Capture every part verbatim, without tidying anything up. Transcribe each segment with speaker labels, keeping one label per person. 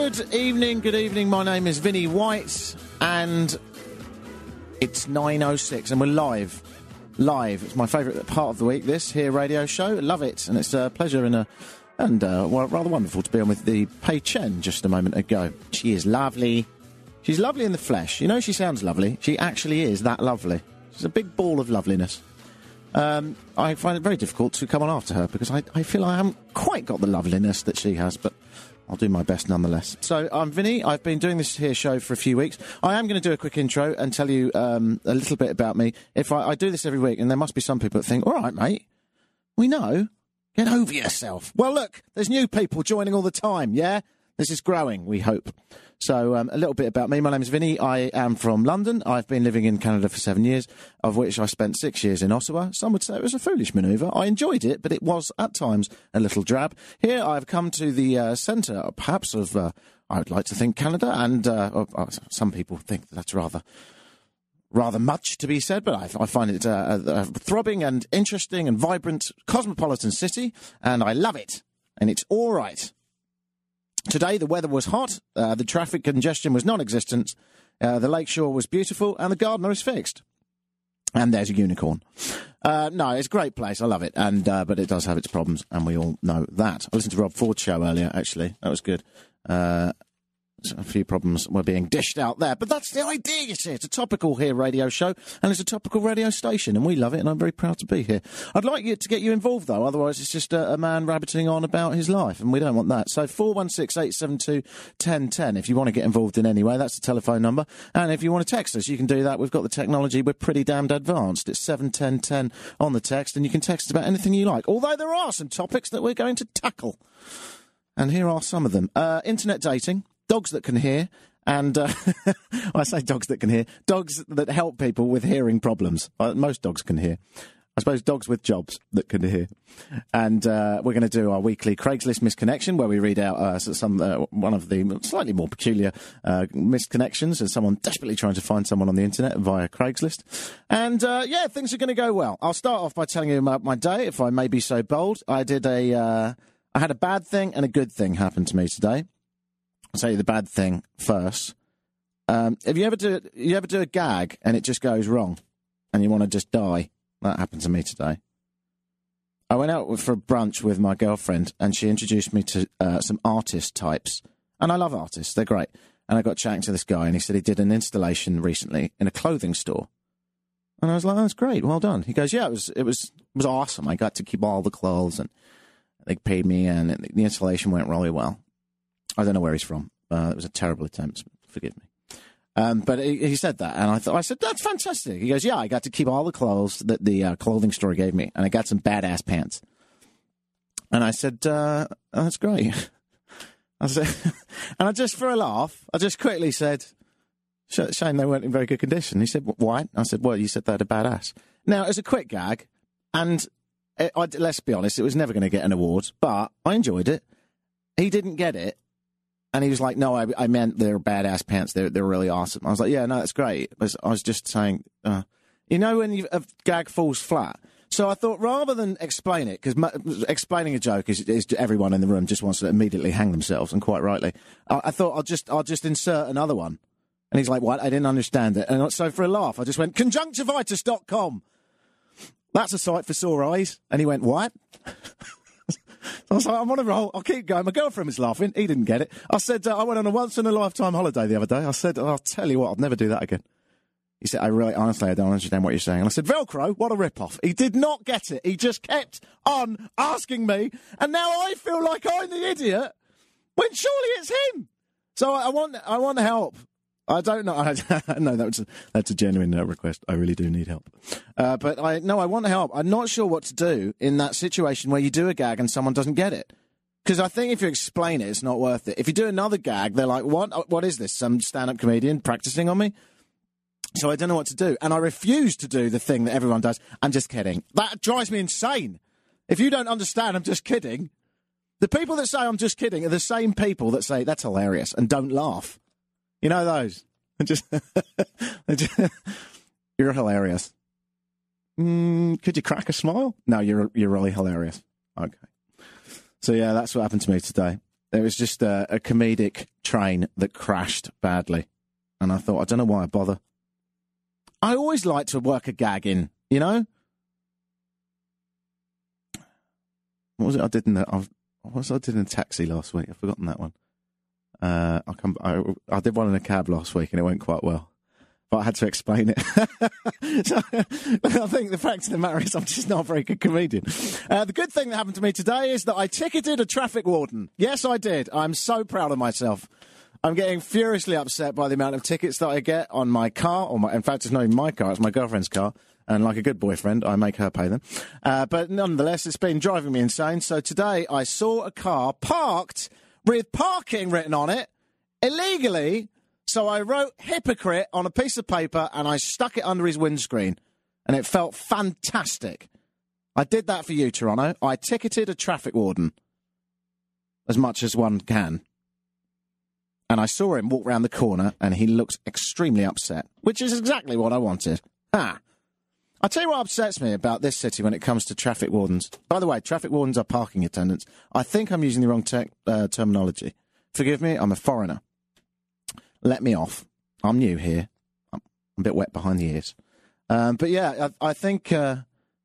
Speaker 1: Good evening, good evening. My name is Vinnie White, and it's nine oh six, and we're live. Live. It's my favourite part of the week, this here radio show. Love it, and it's a pleasure and a and uh, well, rather wonderful to be on with the Pei Chen just a moment ago. She is lovely. She's lovely in the flesh. You know, she sounds lovely. She actually is that lovely. She's a big ball of loveliness. Um, I find it very difficult to come on after her because I, I feel I haven't quite got the loveliness that she has, but I'll do my best nonetheless. So, I'm Vinny. I've been doing this here show for a few weeks. I am going to do a quick intro and tell you um, a little bit about me. If I, I do this every week, and there must be some people that think, all right, mate, we know. Get over yourself. Well, look, there's new people joining all the time, yeah? This is growing, we hope. So, um, a little bit about me. My name is Vinny. I am from London. I've been living in Canada for seven years, of which I spent six years in Ottawa. Some would say it was a foolish manoeuvre. I enjoyed it, but it was, at times, a little drab. Here, I've come to the uh, centre, perhaps, of, uh, I would like to think, Canada, and uh, uh, some people think that's rather... rather much to be said, but I, I find it uh, a, a throbbing and interesting and vibrant cosmopolitan city, and I love it. And it's all right. Today, the weather was hot, uh, the traffic congestion was non-existent, uh, the lakeshore was beautiful, and the gardener is fixed. And there's a unicorn. Uh, no, it's a great place. I love it. And uh, but it does have its problems, and we all know that. I listened to Rob Ford's show earlier, actually. That was good. Uh... A few problems were being dished out there, but that's the idea, you see. It's a topical here radio show, and it's a topical radio station, and we love it, and I'm very proud to be here. I'd like you to get you involved, though, otherwise it's just a, a man rabbiting on about his life, and we don't want that. So four one six, eight seven two, one oh one oh, if you want to get involved in any way, that's the telephone number, and if you want to text us, you can do that. We've got the technology, we're pretty damned advanced. It's seven ten ten on the text, and you can text about anything you like, although there are some topics that we're going to tackle, and here are some of them. Uh, internet dating. Dogs that can hear, and uh, I say dogs that can hear, dogs that help people with hearing problems. Uh, most dogs can hear. I suppose dogs with jobs that can hear. And uh, we're going to do our weekly Craigslist misconnection, where we read out uh, some uh, one of the slightly more peculiar uh, misconnections as someone desperately trying to find someone on the internet via Craigslist. And, uh, yeah, things are going to go well. I'll start off by telling you about my day, if I may be so bold. I did a, uh, I had a bad thing and a good thing happen to me today. I'll tell you the bad thing first. Um, if you ever do you ever do a gag and it just goes wrong and you want to just die? That happened to me today. I went out for a brunch with my girlfriend and she introduced me to uh, some artist types. And I love artists, they're great. And I got chatting to this guy and he said he did an installation recently in a clothing store. And I was like, oh, that's great, well done. He goes, yeah, it was it was it was awesome. I got to keep all the clothes and they paid me and the installation went really well. I don't know where he's from. Uh, it was a terrible attempt. Forgive me. Um, but he, he said that, and I thought, I said, that's fantastic. He goes, yeah, I got to keep all the clothes that the uh, clothing store gave me, and I got some badass pants. And I said, uh, oh, that's great. I said, and I just, for a laugh, I just quickly said, shame they weren't in very good condition. He said, why? I said, well, you said they're badass. Now, as a quick gag, and it, I, let's be honest, it was never going to get an award, but I enjoyed it. He didn't get it. And he was like, no, I, I meant they're badass pants. They're, they're really awesome. I was like, yeah, no, that's great. I was, I was just saying, uh, you know when you, a gag falls flat? So I thought rather than explain it, because m- explaining a joke is, is everyone in the room just wants to immediately hang themselves, and quite rightly. I, I thought I'll just I'll just insert another one. And he's like, what? I didn't understand it. And so for a laugh, I just went, conjunctivitis dot com. That's a site for sore eyes. And he went, what? I was like, I'm on a roll. I'll keep going. My girlfriend was laughing. He didn't get it. I said, uh, I went on a once-in-a-lifetime holiday the other day. I said, I'll tell you what, I'll never do that again. He said, I really, honestly, I don't understand what you're saying. And I said, Velcro, what a rip-off. He did not get it. He just kept on asking me. And now I feel like I'm the idiot when surely it's him. So I, I want I want help. I don't know. I, no, that was a, that's a genuine uh, request. I really do need help. Uh, but I no, I want help. I'm not sure what to do in that situation where you do a gag and someone doesn't get it. Because I think if you explain it, it's not worth it. If you do another gag, they're like, what? What is this? Some stand-up comedian practicing on me? So I don't know what to do. And I refuse to do the thing that everyone does. I'm just kidding. That drives me insane. If you don't understand, I'm just kidding. The people that say I'm just kidding are the same people that say that's hilarious and don't laugh. You know those? Just, just you're hilarious. Mm, could you crack a smile? No, you're you're really hilarious. Okay. So yeah, that's what happened to me today. There was just a, a comedic train that crashed badly. And I thought, I don't know why I bother. I always like to work a gag in, you know? What was it I did in the... I was, what was it I did in a taxi last week? I've forgotten that one. Uh, I, come, I, I did one in a cab last week and it went quite well. But I had to explain it. So, I think the fact of the matter is I'm just not a very good comedian. Uh, the good thing that happened to me today is that I ticketed a traffic warden. Yes, I did. I'm so proud of myself. I'm getting furiously upset by the amount of tickets that I get on my car. Or my, in fact, it's not even my car, it's my girlfriend's car. And like a good boyfriend, I make her pay them. Uh, but nonetheless, it's been driving me insane. So today I saw a car parked with parking written on it illegally. So I wrote hypocrite on a piece of paper and I stuck it under his windscreen. And it felt fantastic. I did that for you, Toronto. I ticketed a traffic warden. As much as one can. And I saw him walk round the corner and he looked extremely upset. Which is exactly what I wanted. Ah. I'll tell you what upsets me about this city when it comes to traffic wardens. By the way, traffic wardens are parking attendants. I think I'm using the wrong te- uh, terminology. Forgive me, I'm a foreigner. Let me off. I'm new here. I'm a bit wet behind the ears. Um, but yeah, I, I think... Uh,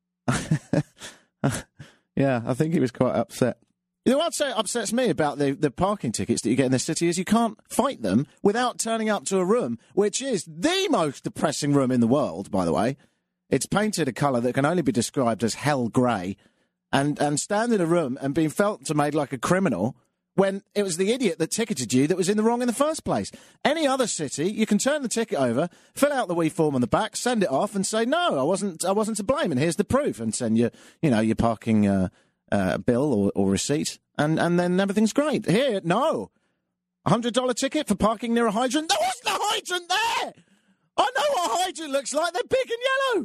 Speaker 1: yeah, I think he was quite upset. You know what upsets me about the, the parking tickets that you get in this city is you can't fight them without turning up to a room, which is the most depressing room in the world, by the way. It's painted a colour that can only be described as hell grey, and, and stand in a room and being felt to made like a criminal when it was the idiot that ticketed you that was in the wrong in the first place. Any other city, you can turn the ticket over, fill out the wee form on the back, send it off and say, no, I wasn't I wasn't to blame, and here's the proof, and send your, you know, your parking uh, uh, bill or, or receipt, and, and then everything's great. Here, no. A one hundred dollars ticket for parking near a hydrant? There wasn't a hydrant there! I know what a hydrant looks like, they're big and yellow!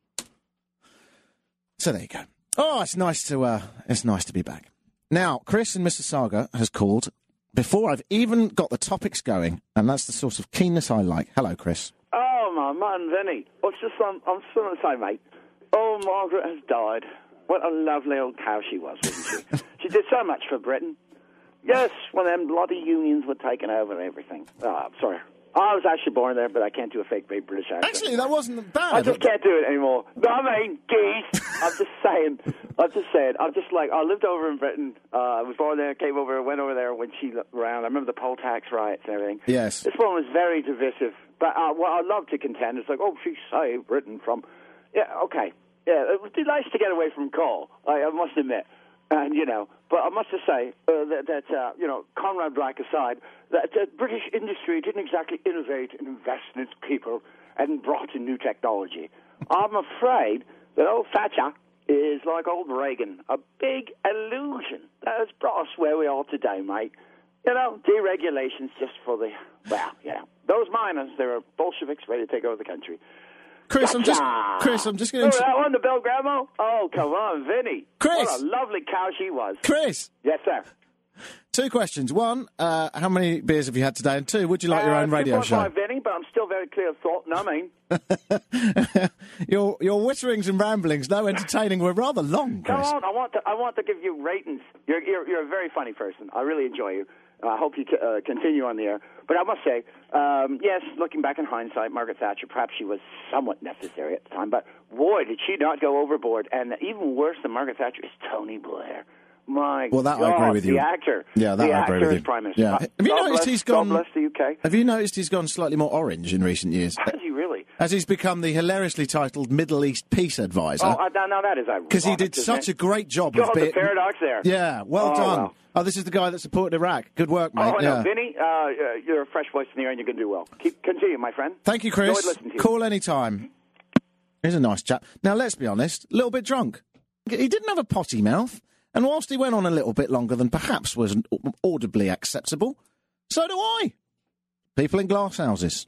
Speaker 1: So there you go. Oh, it's nice to uh, it's nice to be back. Now, Chris in Mississauga has called before I've even got the topics going, and that's the sort of keenness I like. Hello, Chris.
Speaker 2: Oh, my man, Vinny. I was just, um, I'm just going to say, mate, oh, Margaret has died. What a lovely old cow she was, wasn't she? She did so much for Britain. Yes, when them bloody unions were taking over and everything. Oh, I'm sorry. I was actually born there, but I can't do a fake British accent.
Speaker 1: Actually, that wasn't bad.
Speaker 2: I just can't do it anymore. No, I mean, geese. I'm just saying. I'm just saying. I'm just like, I lived over in Britain. Uh, I was born there, came over, went over there when she looked around. I remember the poll tax riots and everything.
Speaker 1: Yes.
Speaker 2: This one was very divisive. But uh, what I love to contend is like, oh, she saved Britain from... Yeah, okay. Yeah, it would be nice to get away from coal, I, I must admit. And, you know, but I must just say uh, that, that uh, you know, Conrad Black aside, that uh, British industry didn't exactly innovate and invest in its people and brought in new technology. I'm afraid that old Thatcher is like old Reagan, a big illusion that has brought us where we are today, mate. You know, deregulations just for the, well, you know, those miners, they're Bolsheviks ready to take over the country.
Speaker 1: Chris, I'm just, Chris, I'm just going to...
Speaker 2: Oh, that one, the Bill Grandma? Oh, come on, Vinny.
Speaker 1: Chris.
Speaker 2: What a lovely cow she was.
Speaker 1: Chris.
Speaker 2: Yes, sir.
Speaker 1: Two questions. One, uh, how many beers have you had today? And two, would you like uh, your own radio show?
Speaker 2: two point five, Vinny, but I'm still very clear of thought, no, I mean.
Speaker 1: your your witterings and ramblings, though entertaining, were rather long, Chris.
Speaker 2: Come on, I want to, I want to give you ratings. You're, you're, you're a very funny person. I really enjoy you. I hope you c- uh, continue on the air. But I must say, um, yes, looking back in hindsight, Margaret Thatcher, perhaps she was somewhat necessary at the time. But, boy, did she not go overboard. And even worse than Margaret Thatcher is Tony Blair. My
Speaker 1: well, that
Speaker 2: God,
Speaker 1: I agree with you.
Speaker 2: The actor.
Speaker 1: Yeah, that
Speaker 2: the
Speaker 1: I agree
Speaker 2: actor
Speaker 1: with you.
Speaker 2: Is Prime Minister.
Speaker 1: Yeah.
Speaker 2: Uh,
Speaker 1: Have you
Speaker 2: God
Speaker 1: noticed
Speaker 2: bless,
Speaker 1: he's gone...
Speaker 2: God bless the U K.
Speaker 1: Have you noticed he's gone slightly more orange in recent years?
Speaker 2: Has he really?
Speaker 1: As he's become the hilariously titled Middle East Peace Advisor.
Speaker 2: Oh, uh, now that is ironic.
Speaker 1: Because he did such
Speaker 2: it?
Speaker 1: a great job
Speaker 2: God,
Speaker 1: of
Speaker 2: the
Speaker 1: being...
Speaker 2: paradox there.
Speaker 1: Yeah, well
Speaker 2: oh,
Speaker 1: done.
Speaker 2: Wow.
Speaker 1: Oh, this is the guy that supported Iraq. Good work, mate.
Speaker 2: Oh,
Speaker 1: yeah.
Speaker 2: no, Vinny, uh, you're a fresh voice in the air and you're going to do well. Keep, continue, my friend.
Speaker 1: Thank you, Chris.
Speaker 2: You.
Speaker 1: Call any time. He's a nice chap. Now, let's be honest, a little bit drunk. He didn't have a potty mouth, and whilst he went on a little bit longer than perhaps was audibly acceptable, so do I. People in glass houses.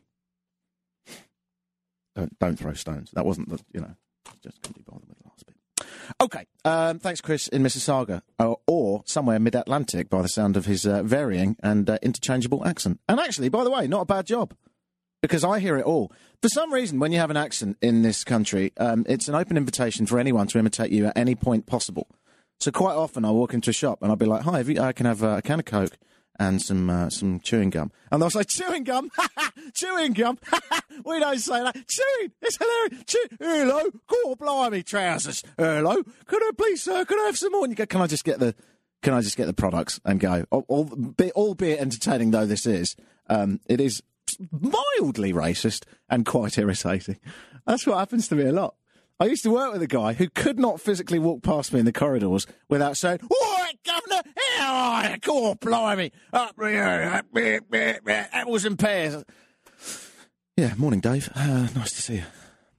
Speaker 1: Don't, don't throw stones. That wasn't the, you know, just couldn't be bothered with the last bit. OK, um, thanks, Chris, in Mississauga, or, or somewhere mid-Atlantic by the sound of his uh, varying and uh, interchangeable accent. And actually, by the way, not a bad job, because I hear it all. For some reason, when you have an accent in this country, um, it's an open invitation for anyone to imitate you at any point possible. So quite often I walk into a shop and I'll be like, hi, have you, I can have uh, a can of Coke and some uh, some chewing gum. And they'll say, chewing gum? Chewing gum? We don't say that. Chewing? It's hilarious. Chew- Hello? God blimey, trousers. Hello? Could I please, sir, could I have some more? And you go, can I just get the... Can I just get the products and go? All, all, albeit entertaining though this is, um, it is mildly racist and quite irritating. That's what happens to me a lot. I used to work with a guy who could not physically walk past me in the corridors without saying, "All right, Governor, how are you? God, blimey, up here, apples and pears." Yeah, morning, Dave. Uh, nice to see you.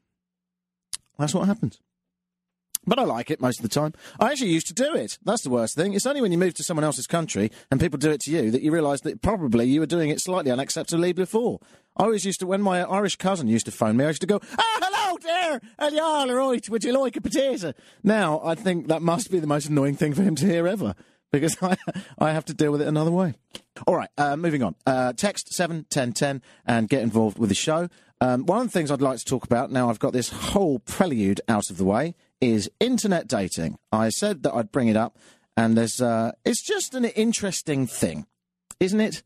Speaker 1: That's what happens. But I like it most of the time. I actually used to do it. That's the worst thing. It's only when you move to someone else's country and people do it to you that you realise that probably you were doing it slightly unacceptably before. I always used to, when my Irish cousin used to phone me, I used to go, "Ah, hello there, are you all right? Would you like a potato?" Now, I think that must be the most annoying thing for him to hear ever, because I, I have to deal with it another way. All right, uh, moving on. Uh, text seven ten ten and get involved with the show. Um, one of the things I'd like to talk about, now I've got this whole prelude out of the way, is internet dating. I said that I'd bring it up, and there's uh, it's just an interesting thing, isn't it?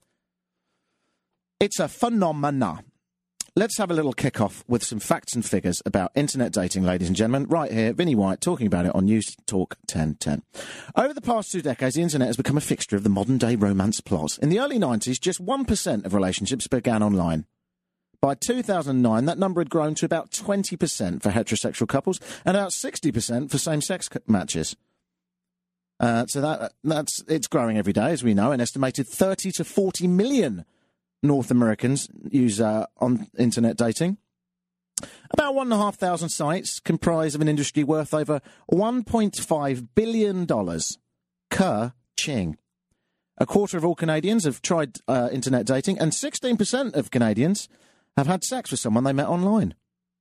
Speaker 1: It's a phenomena. Let's have a little kick-off with some facts and figures about internet dating, ladies and gentlemen. Right here, Vinnie White talking about it on News Talk ten ten. Over the past two decades, the internet has become a fixture of the modern-day romance plot. In the early nineties, just one percent of relationships began online. By two thousand nine, that number had grown to about twenty percent for heterosexual couples and about sixty percent for same-sex matches. Uh, so that that's it's growing every day, as we know. An estimated thirty to forty million North Americans use uh, on internet dating. About one and a half thousand sites comprise of an industry worth over one point five billion dollars. Ka-ching. A quarter of all Canadians have tried uh, internet dating, and sixteen percent of Canadians have had sex with someone they met online.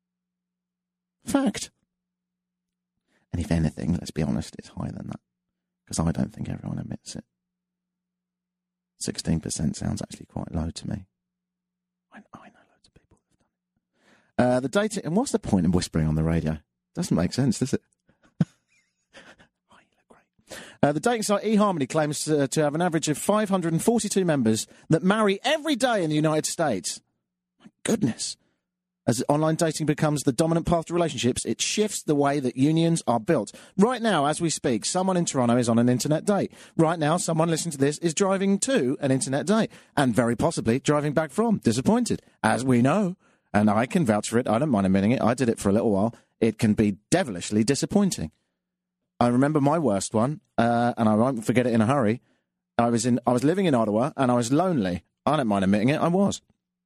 Speaker 1: Fact. And if anything, let's be honest, it's higher than that. Because I don't think everyone admits it. sixteen percent sounds actually quite low to me. I, I know loads of people who've done it. Uh, the data, and what's the point in whispering on the radio? Doesn't make sense, does it? Oh, you look great. Uh, the dating site eHarmony claims uh, to have an average of five hundred forty-two members that marry every day in the United States. My goodness. As online dating becomes the dominant path to relationships, it shifts the way that unions are built. Right now, as we speak, someone in Toronto is on an internet date. Right now, someone listening to this is driving to an internet date, and very possibly driving back from, disappointed. As we know, and I can vouch for it, I don't mind admitting it, I did it for a little while, it can be devilishly disappointing. I remember my worst one, uh, and I won't forget it in a hurry. I was in, I was living in Ottawa, and I was lonely. I don't mind admitting it, I was.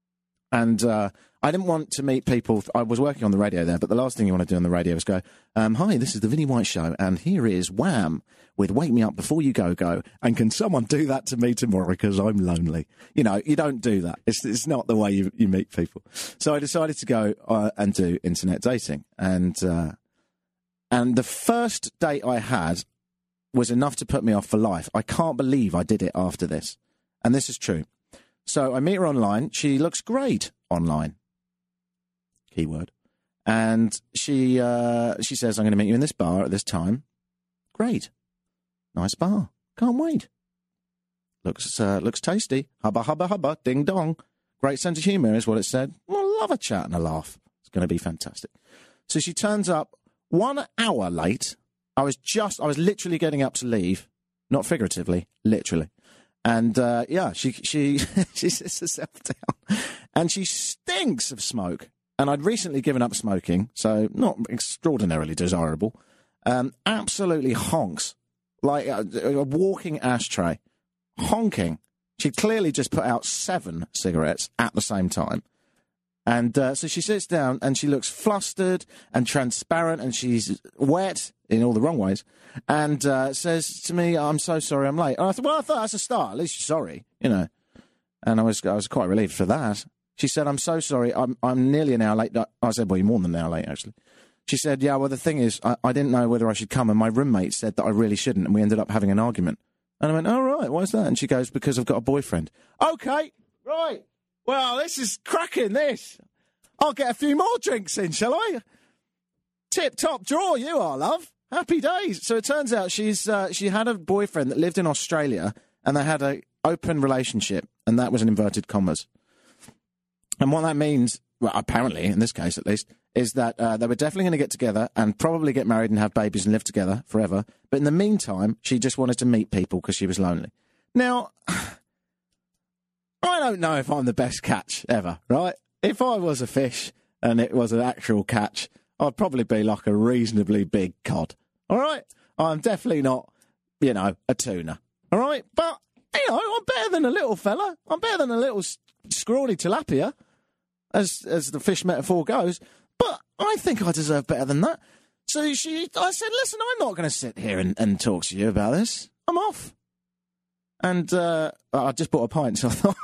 Speaker 1: And uh, I didn't want to meet people. I was working on the radio there, but the last thing you want to do on the radio is go, um, hi, this is the Vinnie White Show, and here is Wham with Wake Me Up Before You Go Go, and can someone do that to me tomorrow because I'm lonely? You know, you don't do that. It's it's not the way you, you meet people. So I decided to go uh, and do internet dating. And, uh, and the first date I had was enough to put me off for life. I can't believe I did it after this. And this is true. So I meet her online. She looks great online. Keyword. And she uh, she says, I'm going to meet you in this bar at this time. Great. Nice bar. Can't wait. Looks uh, looks tasty. Hubba, hubba, hubba. Ding dong. Great sense of humour is what it said. Well, love a chat and a laugh. It's going to be fantastic. So she turns up one hour late. I was just, I was literally getting up to leave. Not figuratively, literally. And, uh, yeah, she she she sits herself down, and she stinks of smoke. And I'd recently given up smoking, so not extraordinarily desirable. Um, absolutely honks, like a, a walking ashtray, honking. She'd clearly just put out seven cigarettes at the same time. And uh, so she sits down, and she looks flustered and transparent, and she's wet in all the wrong ways, and uh, says to me, I'm so sorry I'm late. And I thought, well, I thought that's a start. At least you're sorry, you know. And I was I was quite relieved for that. She said, I'm so sorry. I'm I'm nearly an hour late. I said, well, you're more than an hour late, actually. She said, yeah, well, the thing is, I, I didn't know whether I should come, and my roommate said that I really shouldn't, and we ended up having an argument. And I went, oh, right, why's that? And she goes, because I've got a boyfriend. Okay, right. Well, this is cracking, this. I'll get a few more drinks in, shall I? Tip-top draw you are, love. Happy days. So it turns out she's uh, she had a boyfriend that lived in Australia, and they had a open relationship, and that was in inverted commas. And what that means, well, apparently, in this case at least, is that uh, they were definitely going to get together and probably get married and have babies and live together forever. But in the meantime, she just wanted to meet people because she was lonely. Now, I don't know if I'm the best catch ever, right? If I was a fish and it was an actual catch, I'd probably be like a reasonably big cod, all right? I'm definitely not, you know, a tuna, all right? But, you know, I'm better than a little fella. I'm better than a little scrawny tilapia, as as the fish metaphor goes. But I think I deserve better than that. So she, I said, listen, I'm not going to sit here and, and talk to you about this. I'm off. And uh, I just bought a pint, so I thought,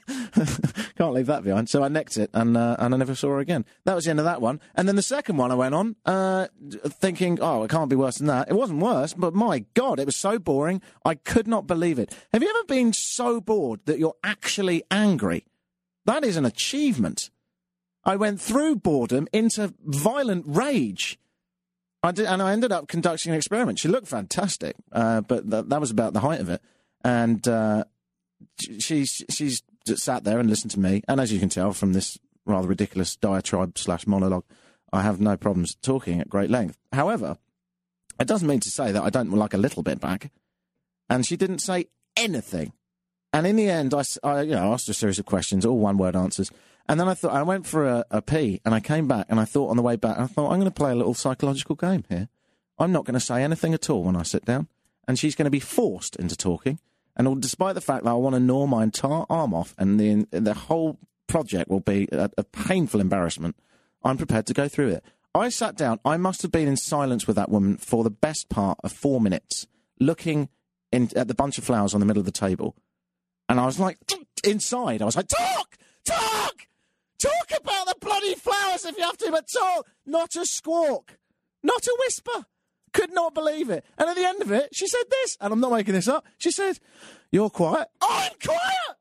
Speaker 1: can't leave that behind. So I necked it, and uh, and I never saw her again. That was the end of that one. And then the second one I went on, uh, thinking, oh, it can't be worse than that. It wasn't worse, but my God, it was so boring. I could not believe it. Have you ever been so bored that you're actually angry? That is an achievement. I went through boredom into violent rage. I did, and I ended up conducting an experiment. She looked fantastic, uh, but th- that was about the height of it. And uh, she's she's just sat there and listened to me. And as you can tell from this rather ridiculous diatribe slash monologue, I have no problems talking at great length. However, it doesn't mean to say that I don't like a little bit back. And she didn't say anything. And in the end, I, I you know, asked her a series of questions, all one-word answers. And then I thought, I went for a, a pee, and I came back, and I thought on the way back, I thought, I'm going to play a little psychological game here. I'm not going to say anything at all when I sit down. And she's going to be forced into talking. And despite the fact that I want to gnaw my entire arm off and the the whole project will be a, a painful embarrassment, I'm prepared to go through it. I sat down. I must have been in silence with that woman for the best part of four minutes, looking in, at the bunch of flowers on the middle of the table. And I was like, inside, I was like, talk! Talk! Talk about the bloody flowers if you have to, but talk! Not a squawk. Not a whisper. Could not believe it. And at the end of it, she said this, and I'm not making this up. She said, you're quiet. I'm quiet!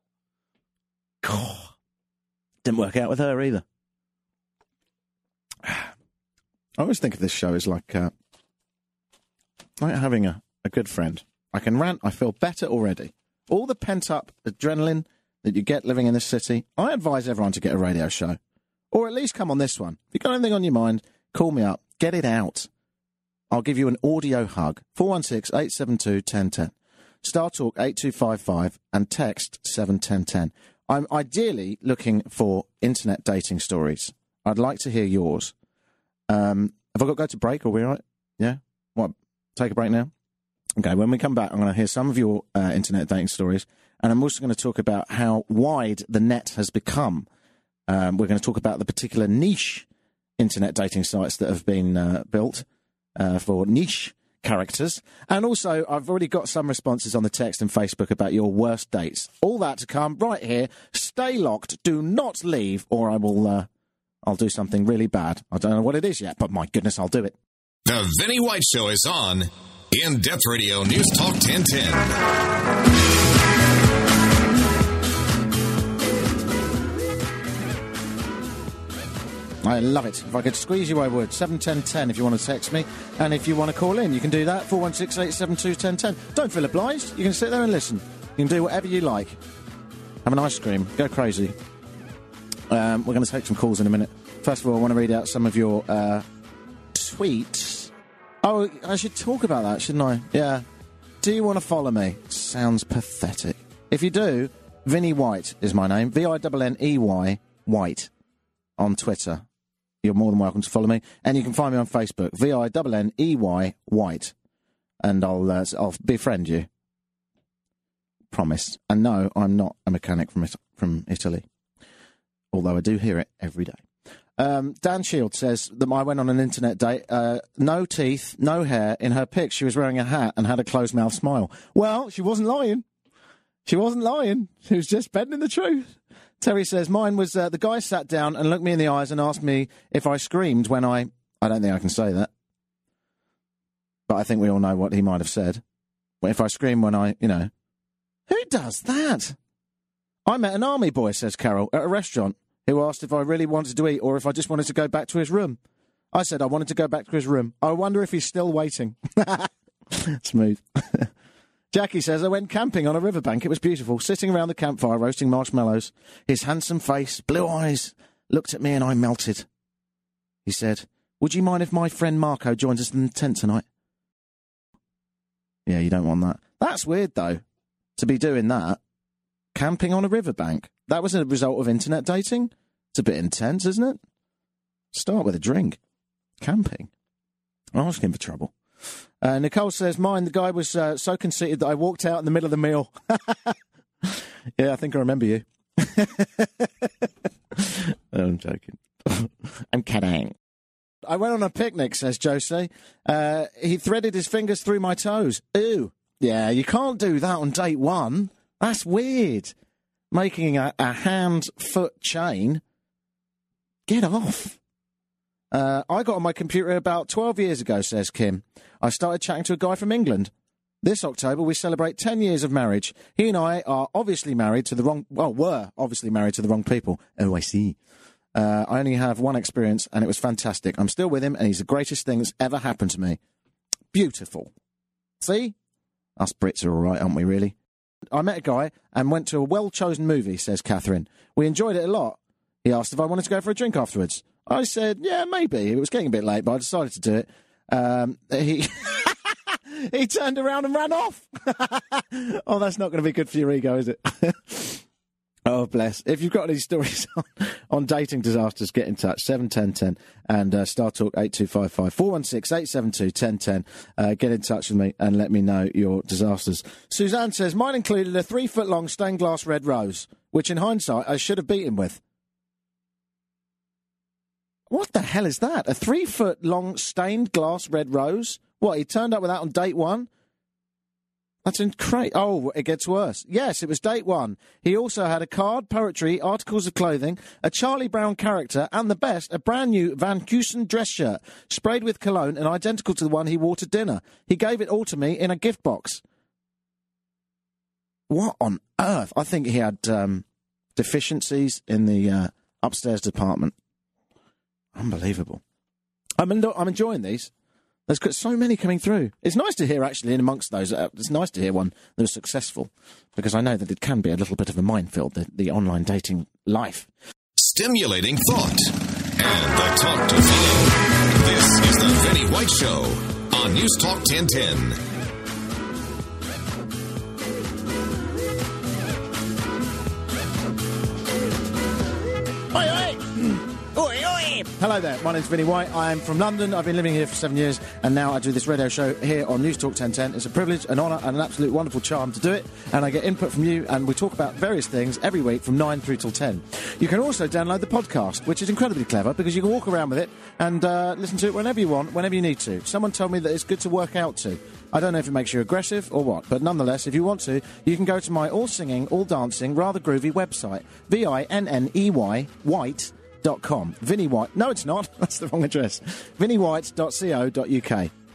Speaker 1: God. Didn't work out with her either. I always think of this show as like, uh, like having a, a good friend. I can rant. I feel better already. All the pent-up adrenaline that you get living in this city, I advise everyone to get a radio show. Or at least come on this one. If you've got anything on your mind, call me up. Get it out. I'll give you an audio hug. four one six, eight seven two, one zero one zero. Star Talk eight two five five and text seven one zero one zero. I'm ideally looking for internet dating stories. I'd like to hear yours. Um, have I got to go to break? Are we all right? Yeah? What? Take a break now? Okay, when we come back, I'm going to hear some of your uh, internet dating stories, and I'm also going to talk about how wide the net has become. Um, we're going to talk about the particular niche internet dating sites that have been uh, built uh, for niche characters. And also, I've already got some responses on the text and Facebook about your worst dates. All that to come right here. Stay locked. Do not leave, or I will, uh, I'll do something really bad. I don't know what it is yet, but my goodness, I'll do it.
Speaker 3: The Vinnie White Show is on In-Depth Radio News Talk ten ten.
Speaker 1: I love it. If I could squeeze you, I would. seven ten ten if you want to text me. And if you want to call in, you can do that. four one six, eight seven two, one zero one zero. Don't feel obliged. You can sit there and listen. You can do whatever you like. Have an ice cream. Go crazy. Um, we're going to take some calls in a minute. First of all, I want to read out some of your uh, tweets. Oh, I should talk about that, shouldn't I? Yeah. Do you want to follow me? Sounds pathetic. If you do, Vinnie White is my name. V I N N E Y, White, on Twitter. You're more than welcome to follow me. And you can find me on Facebook, V I N N E Y, White. And I'll, uh, I'll befriend you. Promise. And no, I'm not a mechanic from, it- from Italy. Although I do hear it every day. Um, Dan Shields says that I went on an internet date, uh, no teeth, no hair. In her pic, she was wearing a hat and had a closed-mouth smile. Well, she wasn't lying. She wasn't lying. She was just bending the truth. Terry says, mine was, uh, the guy sat down and looked me in the eyes and asked me if I screamed when I... I don't think I can say that. But I think we all know what he might have said. But if I scream when I, you know... Who does that? I met an army boy, says Carol, at a restaurant, who asked if I really wanted to eat or if I just wanted to go back to his room. I said I wanted to go back to his room. I wonder if he's still waiting. Smooth. Jackie says, I went camping on a riverbank. It was beautiful. Sitting around the campfire, roasting marshmallows. His handsome face, blue eyes, looked at me and I melted. He said, would you mind if my friend Marco joins us in the tent tonight? Yeah, you don't want that. That's weird, though, to be doing that. Camping on a riverbank. That was a result of internet dating? It's a bit intense, isn't it? Start with a drink. Camping. I'm asking for trouble. Uh, Nicole says, mine, the guy was uh, so conceited that I walked out in the middle of the meal. Yeah, I think I remember you. I'm joking. I'm kidding. I went on a picnic, says Jose. Uh, he threaded his fingers through my toes. Ooh. Yeah, you can't do that on date one. That's weird. Making a, a hand-foot chain. Get off. Uh, I got on my computer about twelve years ago, says Kim. I started chatting to a guy from England. This October, we celebrate ten years of marriage. He and I are obviously married to the wrong... Well, were obviously married to the wrong people. Oh, I see. Uh, I only have one experience, and it was fantastic. I'm still with him, and he's the greatest thing that's ever happened to me. Beautiful. See? Us Brits are all right, aren't we, really? I met a guy and went to a well-chosen movie, says Catherine. We enjoyed it a lot. He asked if I wanted to go for a drink afterwards. I said, yeah, maybe. It was getting a bit late, but I decided to do it. Um, he... He turned around and ran off. Oh, that's not going to be good for your ego, is it? Oh, bless. If you've got any stories on, on dating disasters, get in touch. seven ten ten and uh, Star Talk eight two five five, four one six, eight seven two, one zero one zero. Uh, get in touch with me and let me know your disasters. Suzanne says, mine included a three-foot-long stained glass red rose, which in hindsight I should have beat him with. What the hell is that? A three-foot-long stained glass red rose? What, he turned up with that on date one? That's incredible. Oh, it gets worse. Yes, it was date one. He also had a card, poetry, articles of clothing, a Charlie Brown character, and the best, a brand new Van Heusen dress shirt, sprayed with cologne and identical to the one he wore to dinner. He gave it all to me in a gift box. What on earth? I think he had um, deficiencies in the uh, upstairs department. Unbelievable. I'm, en- I'm enjoying these. There's got so many coming through. It's nice to hear, actually, in amongst those, uh, it's nice to hear one that was successful, because I know that it can be a little bit of a minefield, the, the online dating life.
Speaker 3: Stimulating thought and the talk to follow. This is the Vinnie White Show on News Talk ten ten.
Speaker 1: Oi, oi! Oi, oi! Hello there, my name's Vinnie White. I'm from London. I've been living here for seven years, and now I do this radio show here on News Talk ten ten. It's a privilege, an honour, and an absolute wonderful charm to do it, and I get input from you, and we talk about various things every week from nine through till ten. You can also download the podcast, which is incredibly clever, because you can walk around with it and uh, listen to it whenever you want, whenever you need to. Someone told me that it's good to work out to. I don't know if it makes you aggressive or what, but nonetheless, if you want to, you can go to my all-singing, all-dancing, rather groovy website, V I N N E Y, White, Dot com. Vinnie White. No, it's not. That's the wrong address. vinnie white dot co dot uk.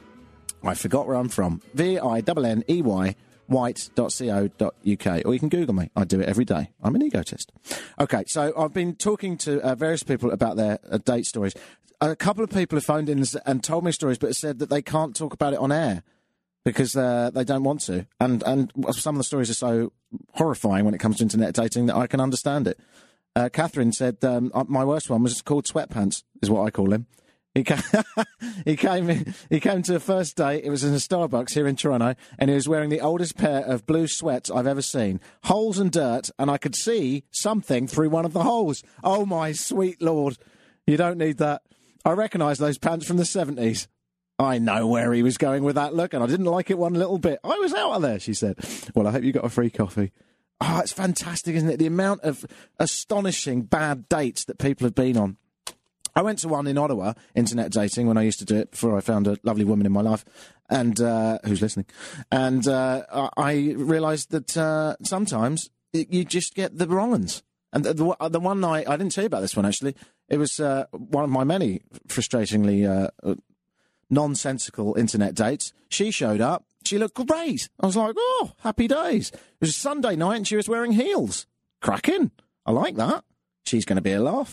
Speaker 1: I forgot where I'm from. V I N N E Y white dot co dot uk. Or you can Google me. I do it every day. I'm an egotist. Okay, so I've been talking to uh, various people about their uh, date stories. A couple of people have phoned in and told me stories, but said that they can't talk about it on air because uh, they don't want to. And, and some of the stories are so horrifying when it comes to internet dating that I can understand it. Uh, Catherine said, um, my worst one was called Sweatpants, is what I call him. He came, he came in, he came to a first date. It was in a Starbucks here in Toronto, and he was wearing the oldest pair of blue sweats I've ever seen. Holes and dirt, and I could see something through one of the holes. Oh, my sweet Lord. You don't need that. I recognise those pants from the seventies. I know where he was going with that look, and I didn't like it one little bit. I was out of there, she said. Well, I hope you got a free coffee. Oh, it's fantastic, isn't it? The amount of astonishing bad dates that people have been on. I went to one in Ottawa, internet dating, when I used to do it before I found a lovely woman in my life, and uh, who's listening. And uh, I realised that uh, sometimes it, you just get the wrong ones. And the, the, the one night, I didn't tell you about this one, actually. It was uh, one of my many frustratingly uh, nonsensical internet dates. She showed up. She looked great. I was like, oh, happy days. It was a Sunday night and she was wearing heels. Cracking. I like that. She's going to be a laugh.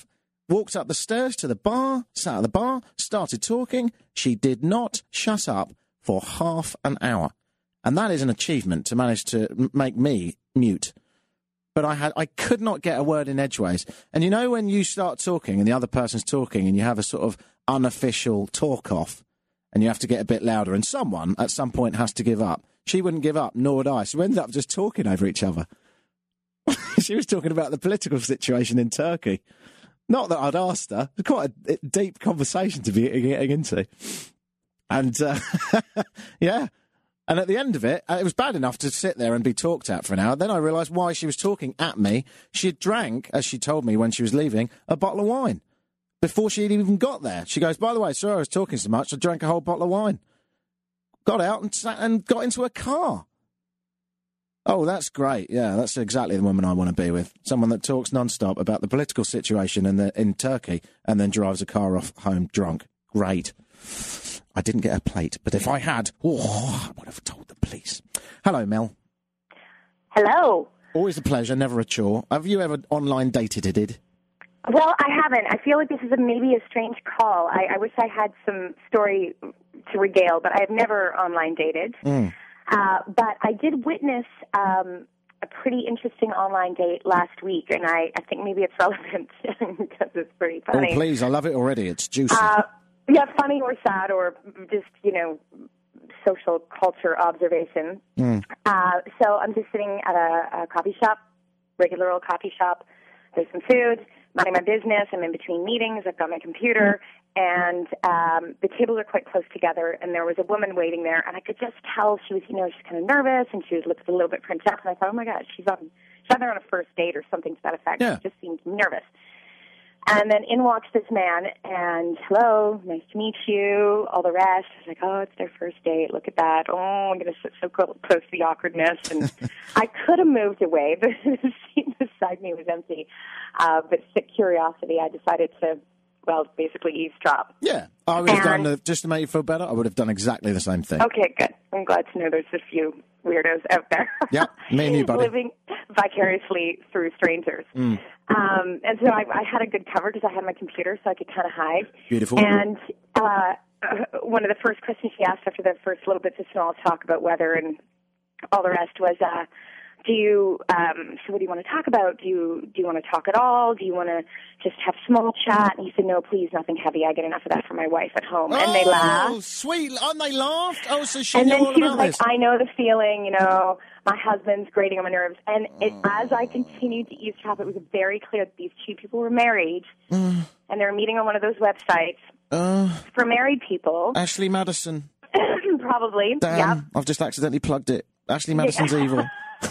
Speaker 1: walked up the stairs to the bar, sat at the bar, started talking. She did not shut up for half an hour. And that is an achievement to manage to m- make me mute. But I had, I could not get a word in edgeways. And you know when you start talking and the other person's talking and you have a sort of unofficial talk-off and you have to get a bit louder and someone at some point has to give up. She wouldn't give up, nor would I. So we ended up just talking over each other. She was talking about the political situation in Turkey. Not that I'd asked her. It was quite a, a deep conversation to be getting into. And, uh, yeah. And at the end of it, it was bad enough to sit there and be talked at for an hour. Then I realised why she was talking at me. She had drank, as she told me when she was leaving, a bottle of wine before she had even got there. She goes, by the way, sorry I was talking so much, I drank a whole bottle of wine. Got out and sat and got into a car. Oh, that's great. Yeah, that's exactly the woman I want to be with. Someone that talks non-stop about the political situation in, the, in Turkey and then drives a car off home drunk. Great. I didn't get a plate, but if I had, oh, I would have told the police. Hello, Mel.
Speaker 4: Hello.
Speaker 1: Always a pleasure, never a chore. Have you ever online dated, Did?
Speaker 4: Well, I haven't. I feel like this is a, maybe a strange call. I, I wish I had some story to regale, but I have never online dated.
Speaker 1: Mm.
Speaker 4: Uh, but I did witness um, a pretty interesting online date last week, and I, I think maybe it's relevant because it's pretty funny.
Speaker 1: Oh, please, I love it already. It's juicy.
Speaker 4: Uh, yeah, funny or sad or just, you know, social culture observation.
Speaker 1: Mm.
Speaker 4: Uh, so I'm just sitting at a, a coffee shop, regular old coffee shop. There's some food, minding my business. I'm in between meetings. I've got my computer. And um, the tables are quite close together, and there was a woman waiting there, and I could just tell she was, you know, she's kind of nervous, and she was looked a little bit French up, and I thought, oh, my God, she's on, she's either on a first date or something to that effect.
Speaker 1: Yeah.
Speaker 4: She just seemed nervous. And then in walks this man, and hello, nice to meet you, all the rest. I was like, oh, it's their first date. Look at that. Oh, I'm going to sit so close to the awkwardness. And I could have moved away, but the seat beside me was empty. Uh, but sick curiosity, I decided to, well, basically eavesdrop.
Speaker 1: Yeah, I would have
Speaker 4: And-
Speaker 1: done, the, just to make you feel better, I would have done exactly the same thing.
Speaker 4: Okay, good. I'm glad to know there's a few weirdos out there.
Speaker 1: Yeah, me and you, buddy.
Speaker 4: Living vicariously through strangers.
Speaker 1: Mm.
Speaker 4: Um, and so I, I had a good cover because I had my computer so I could kind of hide.
Speaker 1: Beautiful.
Speaker 4: And uh, one of the first questions she asked after the first little bit of small talk about weather and all the rest was, uh, do you, um, so what do you want to talk about? Do you, do you want to talk at all? Do you want to just have small chat? And he said, no, please, nothing heavy. I get enough of that for my wife at home. And they laughed.
Speaker 1: Oh, sweet. And they laughed? Oh, so she
Speaker 4: And
Speaker 1: knew
Speaker 4: then
Speaker 1: all
Speaker 4: she was
Speaker 1: about
Speaker 4: like,
Speaker 1: this.
Speaker 4: I know the feeling, you know, my husband's grating on my nerves. And it, as I continued to eavesdrop, it was very clear that these two people were married, and they were meeting on one of those websites
Speaker 1: Uh,
Speaker 4: for married people.
Speaker 1: Ashley Madison.
Speaker 4: Probably.
Speaker 1: Damn,
Speaker 4: Yep.
Speaker 1: I've just accidentally plugged it. Ashley Madison's evil.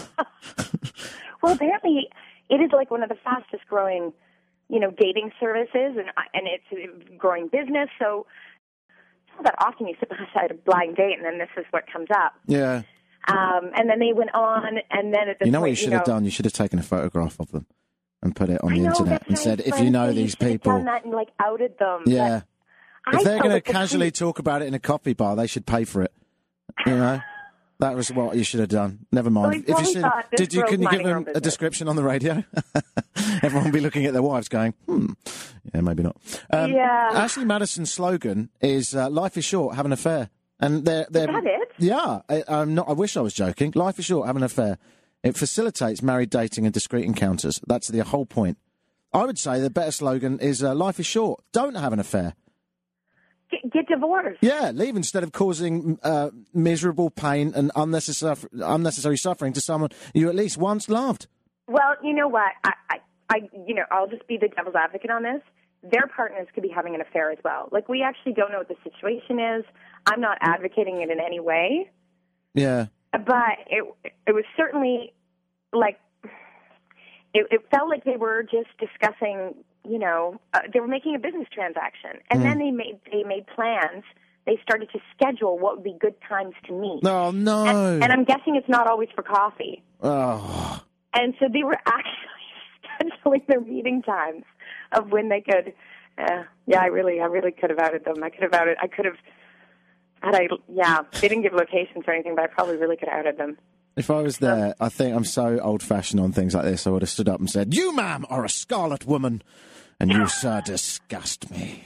Speaker 4: Well, apparently it is like one of the fastest growing, you know, dating services, and and it's a growing business. So it's not that often you sit beside a blind date, and then this is what comes up.
Speaker 1: Yeah.
Speaker 4: Um, and then they went on, and then at this
Speaker 1: You know
Speaker 4: point,
Speaker 1: what you should
Speaker 4: know,
Speaker 1: have done? You should have taken a photograph of them and put it on
Speaker 4: I
Speaker 1: the
Speaker 4: know,
Speaker 1: internet
Speaker 4: that's
Speaker 1: and
Speaker 4: what
Speaker 1: said,
Speaker 4: I'm
Speaker 1: if
Speaker 4: trying
Speaker 1: you
Speaker 4: to
Speaker 1: know
Speaker 4: say. You
Speaker 1: these
Speaker 4: should have
Speaker 1: people...
Speaker 4: done that and like outed them.
Speaker 1: Yeah.
Speaker 4: But
Speaker 1: If
Speaker 4: I
Speaker 1: they're
Speaker 4: felt
Speaker 1: going to
Speaker 4: like the
Speaker 1: casually
Speaker 4: tweet-
Speaker 1: talk about it in a coffee bar, they should pay for it. You know? That was what you should have done. Never mind.
Speaker 4: Well, I
Speaker 1: if you
Speaker 4: probably
Speaker 1: should,
Speaker 4: thought this
Speaker 1: did you?
Speaker 4: girl's
Speaker 1: Can you give
Speaker 4: minding her
Speaker 1: them
Speaker 4: own
Speaker 1: a
Speaker 4: business.
Speaker 1: description on the radio? Everyone will be looking at their wives, going, "Hmm, yeah, maybe not." Um,
Speaker 4: Yeah.
Speaker 1: Ashley Madison's slogan is uh, "Life is short, have an affair," and they're they're
Speaker 4: Is that it?
Speaker 1: yeah. I, I'm not. I wish I was joking. Life is short, have an affair. It facilitates married dating and discreet encounters. That's the whole point. I would say the better slogan is uh, "Life is short, don't have an affair."
Speaker 4: Get, get divorced.
Speaker 1: Yeah, leave instead of causing uh, miserable pain and unnecessary unnecessary suffering to someone you at least once loved.
Speaker 4: Well, you know what? I, I, I, you know, I'll just be the devil's advocate on this. Their partners could be having an affair as well. Like, we actually don't know what the situation is. I'm not advocating it in any way,
Speaker 1: Yeah.
Speaker 4: but it it was certainly like it, it felt like they were just discussing. You know, uh, they were making a business transaction, and
Speaker 1: Mm.
Speaker 4: then they made they made plans. They started to schedule what would be good times to meet.
Speaker 1: Oh, no.
Speaker 4: And, and I'm guessing it's not always for coffee.
Speaker 1: Oh.
Speaker 4: And so they were actually scheduling their meeting times of when they could. Uh, yeah, I really, I really could have outed them. I could have outed. I could have. Had I? Yeah, they didn't give locations or anything, but I probably really could have outed them.
Speaker 1: If I was there, I think I'm so old-fashioned on things like this, I would have stood up and said, "You, ma'am, are a scarlet woman. And you, sir, disgust me.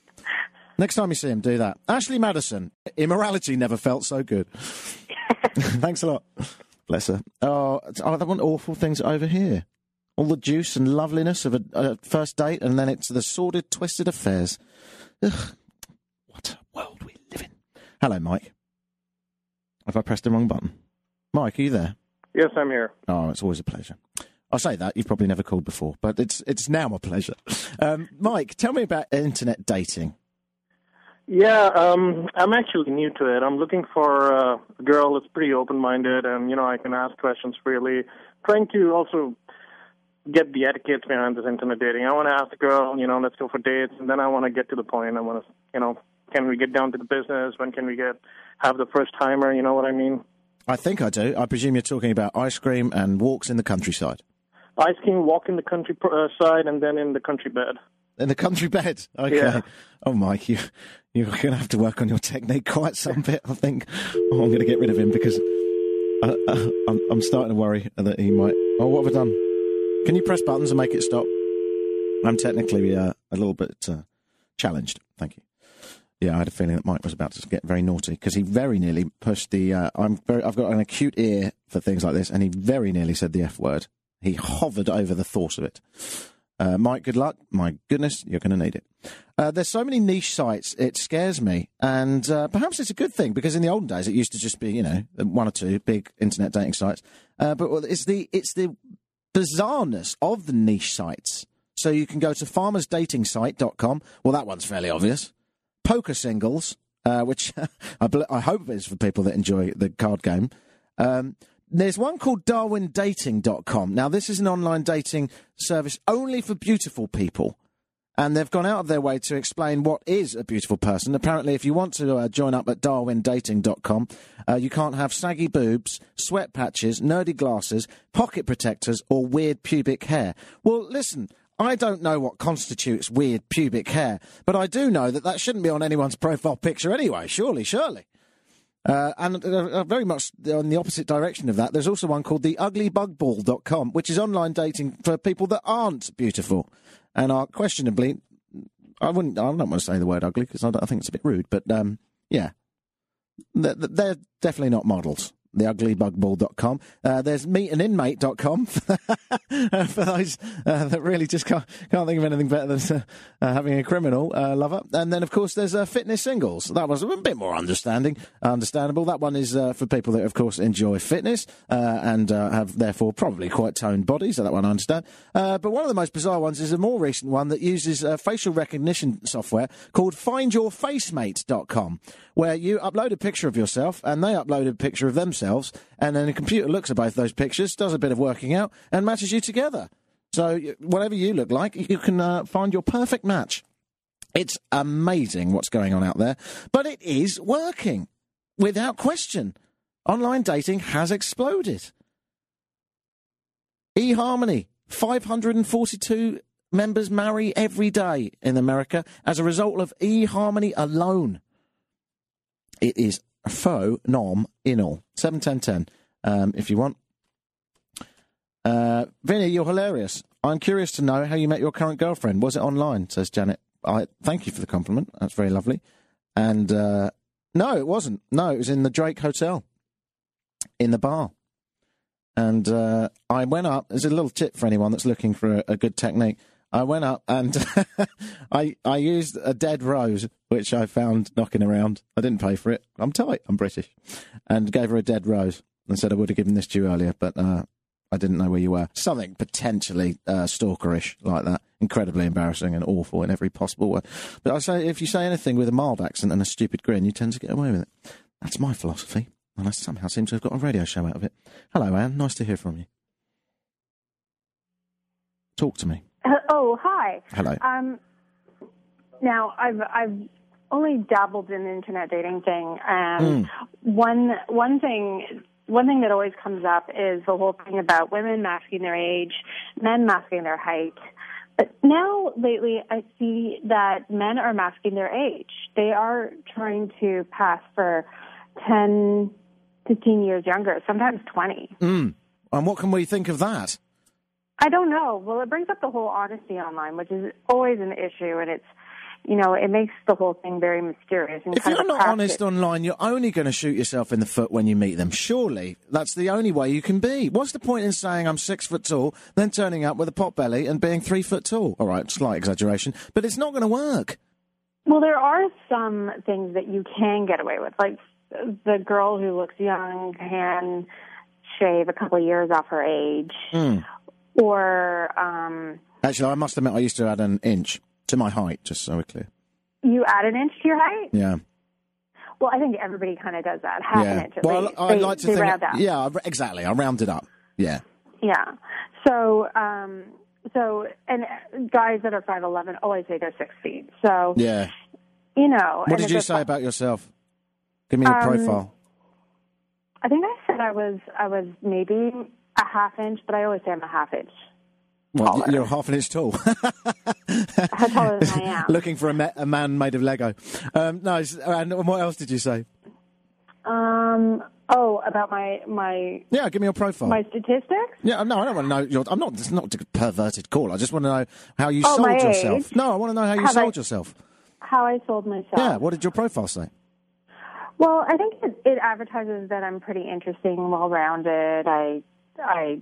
Speaker 1: Next time you see him, do that. Ashley Madison, immorality never felt so good. Thanks a lot. Bless her. Oh, oh, they want awful things over here. All the juice and loveliness of a, a first date, and then it's the sordid, twisted affairs. Ugh. What a world we live in. Hello, Mike. Have I pressed the wrong button? Mike, are you there?
Speaker 5: Yes, I'm here.
Speaker 1: Oh, it's always a pleasure. I say that, you've probably never called before, but it's it's now a pleasure. Um, Mike, tell me about internet dating.
Speaker 5: Yeah, um, I'm actually new to it. I'm looking for uh, a girl that's pretty open-minded and, you know, I can ask questions freely. Trying to also get the etiquette behind this internet dating. I want to ask the girl, you know, let's go for dates, and then I want to get to the point. I want to, you know, can we get down to the business? When can we get have the first timer? You know what I mean?
Speaker 1: I think I do. I presume you're talking about ice cream and walks in the countryside.
Speaker 5: Ice cream, walk in the countryside, and then in the country bed.
Speaker 1: In the country bed? Okay.
Speaker 5: Yeah. Oh,
Speaker 1: Mike, you, you're going to have to work on your technique quite some bit, I think. Oh, I'm going to get rid of him because uh, uh, I'm, I'm starting to worry that he might... Oh, what have I done? Can you press buttons and make it stop? I'm technically uh, a little bit uh, challenged. Thank you. Yeah, I had a feeling that Mike was about to get very naughty because he very nearly pushed the... Uh, I'm very, I've got an acute ear for things like this, and he very nearly said the F word. He hovered over the thought of it. Uh, Mike, good luck. My goodness, you're going to need it. Uh, there's so many niche sites, it scares me. And uh, perhaps it's a good thing, because in the olden days it used to just be, you know, one or two big internet dating sites. Uh, but it's the it's the bizarreness of the niche sites. So you can go to farmers dating site dot com. Well, that one's fairly obvious. Poker Singles, uh, which I, bel- I hope is for people that enjoy the card game. Um There's one called darwin dating dot com. Now, this is an online dating service only for beautiful people. And they've gone out of their way to explain what is a beautiful person. Apparently, if you want to uh, join up at darwin dating dot com, uh, you can't have saggy boobs, sweat patches, nerdy glasses, pocket protectors, or weird pubic hair. Well, listen, I don't know what constitutes weird pubic hair, but I do know that that shouldn't be on anyone's profile picture anyway. Surely, surely. Uh, and uh, very much on the opposite direction of that, there's also one called the ugly bug ball dot com, which is online dating for people that aren't beautiful and are questionably... I wouldn't. I don't want to say the word ugly because I, I think it's a bit rude, but um, yeah, they're, they're definitely not models. the ugly bug ball dot com. Uh, there's meet an inmate dot com for, for those uh, that really just can't, can't think of anything better than uh, uh, having a criminal uh, lover. And then, of course, there's uh, Fitness Singles. That was a bit more understanding, understandable. That one is uh, for people that, of course, enjoy fitness uh, and uh, have, therefore, probably quite toned bodies. So that one I understand. Uh, but one of the most bizarre ones is a more recent one that uses uh, facial recognition software called find your face mate dot com, where you upload a picture of yourself and they upload a picture of themselves. And then a computer looks at both those pictures, does a bit of working out, and matches you together. So whatever you look like, you can uh, find your perfect match. It's amazing what's going on out there, but it is working, without question. Online dating has exploded. eHarmony, five hundred forty-two members marry every day in America as a result of eHarmony alone. It is Faux nom inal. seven ten ten, um, if you want. Uh, Vinny, you're hilarious. I'm curious to know how you met your current girlfriend. Was it online, says Janet. I thank you for the compliment. That's very lovely. And, uh, no, it wasn't. No, it was in the Drake Hotel. In the bar. And, uh, I went up. There's a little tip for anyone that's looking for a, a good technique. I went up and I I used a dead rose, which I found knocking around. I didn't pay for it. I'm tight. I'm British. And gave her a dead rose and said I would have given this to you earlier, but uh, I didn't know where you were. Something potentially uh, stalkerish like that. Incredibly embarrassing and awful in every possible way. But I say, if you say anything with a mild accent and a stupid grin, you tend to get away with it. That's my philosophy. And I somehow seem to have got a radio show out of it. Hello, Anne. Nice to hear from you. Talk to me.
Speaker 6: Uh, oh, hi.
Speaker 1: Hello.
Speaker 6: Um, now, I've I've only dabbled in the internet dating thing, and mm. one one thing one thing that always comes up is the whole thing about women masking their age, men masking their height. But now, lately, I see that men are masking their age. They are trying to pass for ten, fifteen years younger, sometimes twenty.
Speaker 1: Mm. And what can we think of that?
Speaker 6: I don't know. Well, it brings up the whole honesty online, which is always an issue, and it's, you know, it makes the whole thing very mysterious. And
Speaker 1: If
Speaker 6: kind
Speaker 1: you're
Speaker 6: of
Speaker 1: not
Speaker 6: crafted.
Speaker 1: honest online, you're only going to shoot yourself in the foot when you meet them. Surely that's the only way you can be. What's the point in saying I'm six foot tall, then turning up with a pot belly and being three foot tall? All right, slight exaggeration, but it's not going to work.
Speaker 6: Well, there are some things that you can get away with, like the girl who looks young can shave a couple of years off her age,
Speaker 1: Mm.
Speaker 6: or um,
Speaker 1: Actually, I must admit, I used to add an inch to my height, just so we're clear.
Speaker 6: you add an inch to your height.
Speaker 1: Yeah.
Speaker 6: Well, I think everybody kind of does that, half
Speaker 1: yeah.
Speaker 6: an inch at
Speaker 1: well,
Speaker 6: least.
Speaker 1: I
Speaker 6: They-
Speaker 1: like to
Speaker 6: they
Speaker 1: think.
Speaker 6: round up.
Speaker 1: Yeah, I- exactly. I round it up. Yeah.
Speaker 6: Yeah. So, um, so, and guys that are five eleven always say they're six feet. So,
Speaker 1: Yeah.
Speaker 6: you know.
Speaker 1: What
Speaker 6: and
Speaker 1: did
Speaker 6: if
Speaker 1: you
Speaker 6: they're
Speaker 1: say
Speaker 6: fi-
Speaker 1: about yourself? Give me your
Speaker 6: Um,
Speaker 1: profile.
Speaker 6: I think I said I was, I was maybe a half inch, but I always say I'm a half inch.
Speaker 1: Well,
Speaker 6: taller.
Speaker 1: you're half an inch tall.
Speaker 6: How taller than I am.
Speaker 1: Looking for a, ma- a man made of Lego. Um, no, s- and what else did you say?
Speaker 6: Um. Oh, about my my
Speaker 1: Yeah, give me your profile.
Speaker 6: my statistics.
Speaker 1: Yeah, no, I don't want to know. Your, I'm not. It's not a perverted call. I just want to know how you
Speaker 6: Oh,
Speaker 1: sold
Speaker 6: my
Speaker 1: yourself.
Speaker 6: age?
Speaker 1: No, I want to know how you
Speaker 6: Have
Speaker 1: sold
Speaker 6: I-
Speaker 1: yourself.
Speaker 6: How I sold myself.
Speaker 1: Yeah, what did your profile say?
Speaker 6: Well, I think it, it advertises that I'm pretty interesting, well-rounded. I, I,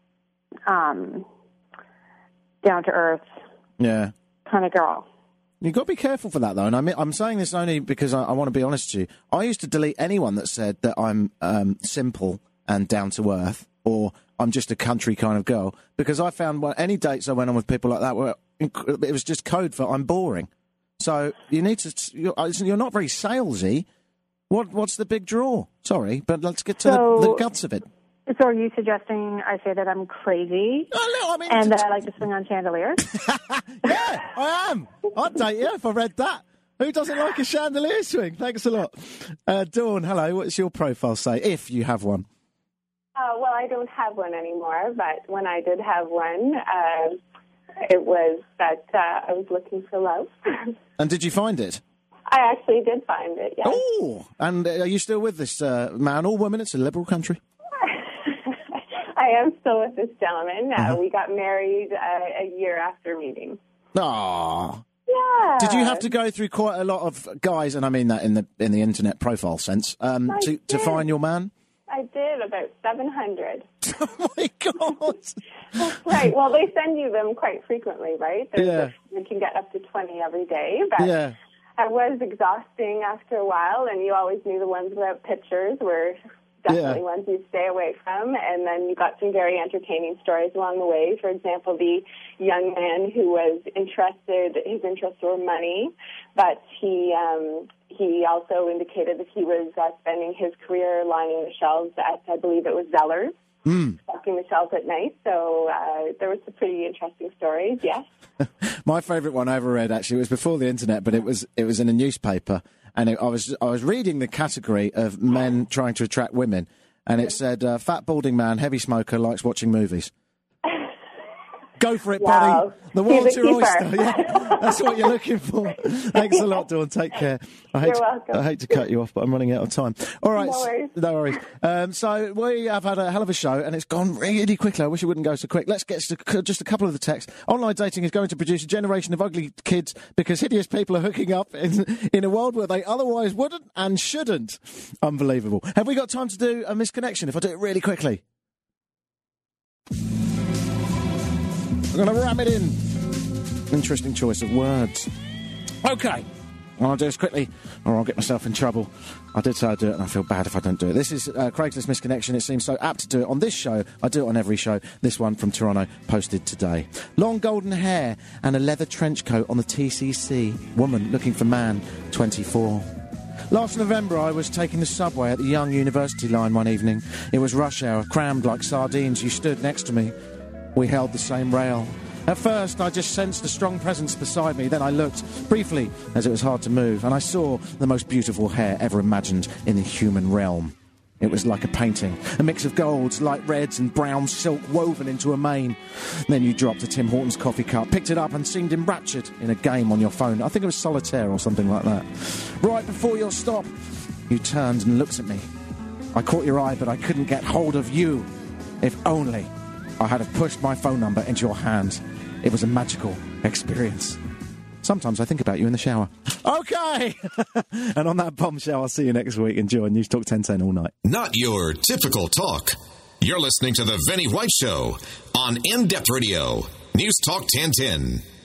Speaker 6: um, down to earth
Speaker 1: Yeah.
Speaker 6: kind of girl.
Speaker 1: You've got to be careful for that, though. And I mean, I'm saying this only because I, I want to be honest with you. I used to delete anyone that said that I'm um, simple and down to earth, or I'm just a country kind of girl, because I found well, any dates I went on with people like that were inc- it was just code for I'm boring. So you need to. You're, you're not very salesy. What What's the big draw? Sorry, but let's get to
Speaker 6: So-
Speaker 1: the, the guts of it.
Speaker 6: So are you suggesting I say that I'm crazy
Speaker 1: Oh, no, I mean,
Speaker 6: and that I like to swing on chandeliers?
Speaker 1: yeah, I am. I'd date you if I read that. Who doesn't like a chandelier swing? Thanks a lot. Uh, Dawn, hello. What's your profile say, if you have one?
Speaker 7: Uh, well, I don't have one anymore, but when I did have one, uh, it was that uh, I was looking for love.
Speaker 1: And did you find it?
Speaker 7: I actually did find it, yes.
Speaker 1: Oh, and uh, are you still with this uh, man or woman? It's a liberal country.
Speaker 7: I am still with this gentleman. Uh,
Speaker 1: Uh-huh.
Speaker 7: We got married uh, a year after meeting.
Speaker 1: Ah.
Speaker 7: Yeah.
Speaker 1: Did you have to go through quite a lot of guys, and I mean that in the in the internet profile sense, um,
Speaker 7: I
Speaker 1: to, to
Speaker 7: did.
Speaker 1: find your man?
Speaker 7: I did, about seven hundred.
Speaker 1: Oh, my God.
Speaker 7: Right. Well, they send you them quite frequently, right? There's
Speaker 1: Yeah.
Speaker 7: a- you can get up to twenty every day. But
Speaker 1: Yeah.
Speaker 7: it was exhausting after a while, and you always knew the ones without pictures were definitely
Speaker 1: Yeah.
Speaker 7: ones you'd stay away from. And then you got some very entertaining stories along the way. For example, the young man who was interested, his interests were money, but he um, he also indicated that he was uh, spending his career lining the shelves at, I believe it was Zellers,
Speaker 1: Mm.
Speaker 7: stocking the shelves at night. So uh, there were some pretty interesting stories, yes.
Speaker 1: My favourite one I ever read, actually, it was before the internet, but it was it was in a newspaper, and it, I was I was reading the category of men trying to attract women, and it said, uh, fat balding man, heavy smoker, likes watching movies. Go for it,
Speaker 7: Wow.
Speaker 1: buddy. The
Speaker 7: He's a
Speaker 1: world's your
Speaker 7: keeper.
Speaker 1: oyster. Yeah, that's what you're looking for. Thanks a lot, Dawn. Take care. I hate
Speaker 7: You're
Speaker 1: to,
Speaker 7: welcome.
Speaker 1: I hate to cut you off, but I'm running out of time. All right.
Speaker 7: No worries.
Speaker 1: No worries. Um, so we have had a hell of a show, and it's gone really quickly. I wish it wouldn't go so quick. Let's get to just a couple of the texts. Online dating is going to produce a generation of ugly kids because hideous people are hooking up in, in a world where they otherwise wouldn't and shouldn't. Unbelievable. Have we got time to do a misconnection if I do it really quickly? I'm going to ram it in. Interesting choice of words. Okay. I'll do this quickly, or I'll get myself in trouble. I did say I'd do it, and I feel bad if I don't do it. This is uh, Craigslist Misconnection. It seems so apt to do it on this show. I do it on every show. This one from Toronto, posted today. Long golden hair and a leather trench coat on the T C C. Woman looking for man, twenty-four. Last November, I was taking the subway at the Young University line one evening. It was rush hour, crammed like sardines. You stood next to me. We held the same rail. At first, I just sensed a strong presence beside me. Then I looked, briefly, as it was hard to move, and I saw the most beautiful hair ever imagined in the human realm. It was like a painting, a mix of golds, light reds and brown silk woven into a mane. Then you dropped a Tim Hortons coffee cup, picked it up and seemed enraptured in a game on your phone. I think it was Solitaire or something like that. Right before your stop, you turned and looked at me. I caught your eye, but I couldn't get hold of you. If only I had pushed my phone number into your hands. It was a magical experience. Sometimes I think about you in the shower. Okay! And on that bombshell, I'll see you next week. Enjoy News Talk ten ten all night.
Speaker 3: Not your typical talk. You're listening to The Vinnie White Show on In-Depth Radio. News Talk ten ten.